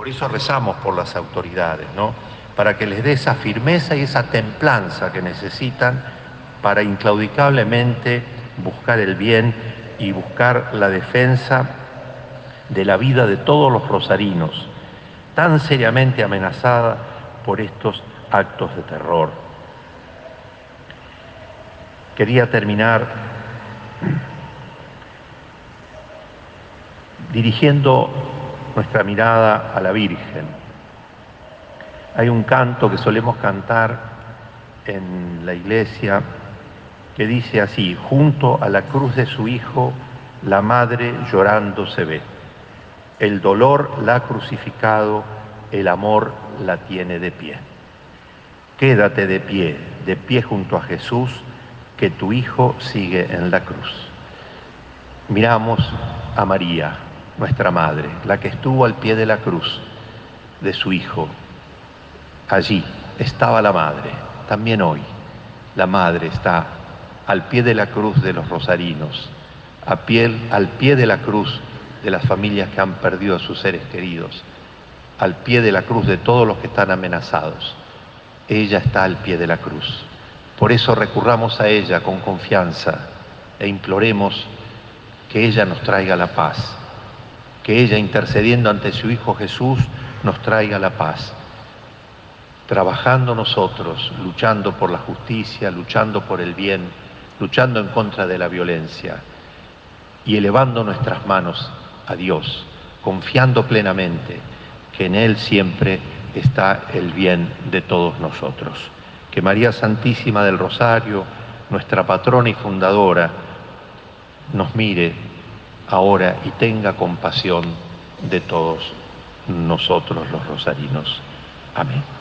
Por eso rezamos por las autoridades, ¿no? Para que les dé esa firmeza y esa templanza que necesitan para inclaudicablemente buscar el bien y buscar la defensa de la vida de todos los rosarinos, tan seriamente amenazada por estos actos de terror. Quería terminar dirigiendo nuestra mirada a la Virgen. Hay un canto que solemos cantar en la iglesia que dice así: junto a la cruz de su Hijo, la Madre llorando se ve. El dolor la ha crucificado, el amor la tiene de pie. Quédate de pie junto a Jesús, que tu Hijo sigue en la cruz. Miramos a María, nuestra Madre, la que estuvo al pie de la cruz de su Hijo. Allí estaba la Madre, también hoy la Madre está al pie de la cruz de los rosarinos, al pie de la cruz de las familias que han perdido a sus seres queridos, al pie de la cruz de todos los que están amenazados. Ella está al pie de la cruz. Por eso recurramos a ella con confianza e imploremos que ella nos traiga la paz, que ella, intercediendo ante su Hijo Jesús, nos traiga la paz. Trabajando nosotros, luchando por la justicia, luchando por el bien, luchando en contra de la violencia y elevando nuestras manos a Dios, confiando plenamente que en Él siempre está el bien de todos nosotros. Que María Santísima del Rosario, nuestra patrona y fundadora, nos mire ahora y tenga compasión de todos nosotros los rosarinos. Amén.